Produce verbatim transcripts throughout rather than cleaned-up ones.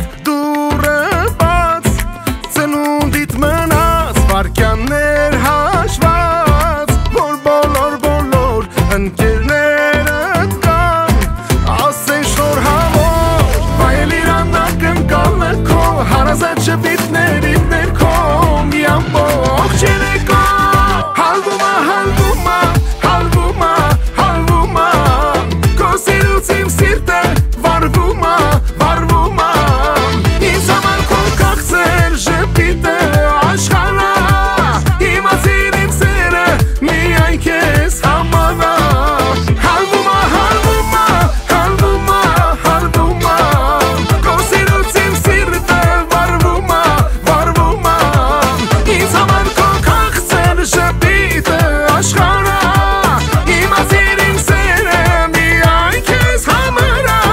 դուրը բաց, ծնունդիդ մնաց վարքյաններ հաշված, որ բոլոր բոլոր ընկերներդ կան, ասեն շոր հավոր, վայել իրանակ ընկալը քո, հարազատ շպիտներիդ ներքո, մի ամբողջ երեկո, հալվում է, հալվում է, հալվում է, հալվում է, քո սիրուց իմ սիրտը վարվում է, վարվում է, ինձ համար քո կաղցեր ժպիտը աշխարհը, իմացիր իմ սերը միայն քեզ համար է, հալվում է, հալվում է, հալվում է, հալվում է, քո սիրուց իմ սիրտը վարվում է, վարվում է, ինձ համար քո կաղցեր ժպիտը աշխարհը, իմացիր իմ սերը միայն քեզ համար է.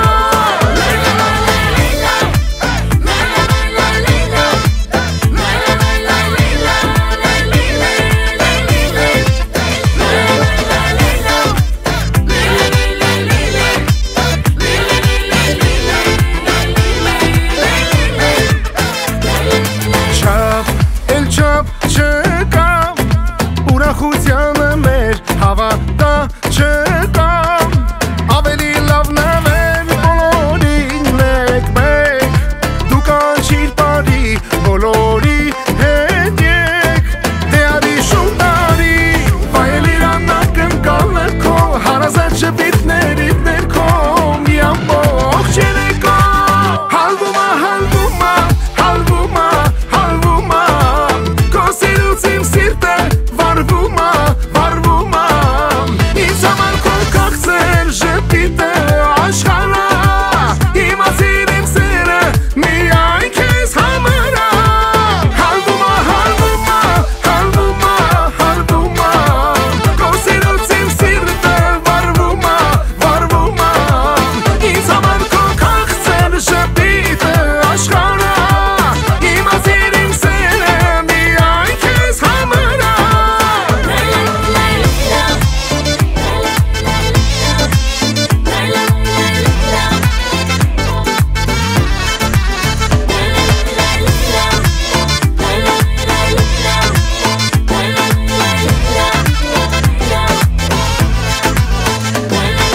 Չափ, էլ չափ չկա, ուրախությանը մեր հավատա չկա, ավելի լավն է մեր բոլորին մեկ մեկ, դու կանչիր բարի բոլորի հետ եկ, դե արի շուտ արի, վայել իրանակ ընկալը քո, հարազատ շպիտներիդ ներքո, մի ամբողջ երեկո, հալվում է, հալվում է, հալվում է, հալվում է, քո սիրուց իմ սիրտը վարվում է, վարվում է, ինձ համար քո կաղցեր ժպիտը աշխարհը, իմացիր իմ սերը միայն քեզ համար է, հալվում է, հալվում է, հալվում է, հալվում է, քո սիրուց իմ սիրտը վարվում է, վարվում է, ինձ համար քո կաղցեր ժպիտը աշխարհը, իմացիր իմ սերը միայն քեզ համար է.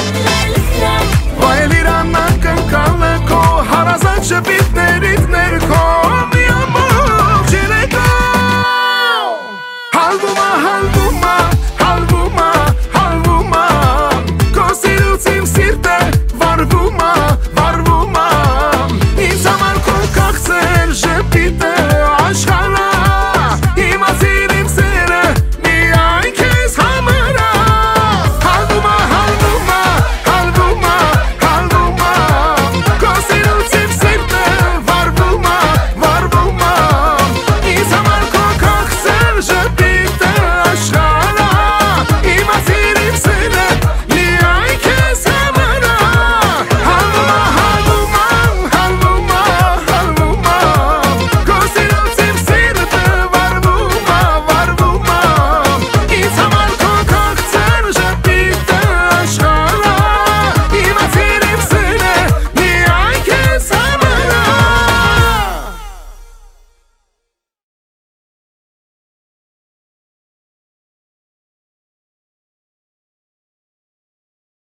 Վայել իրանակ ընկալը քո, հարազատ շպիտներիդ ներքո,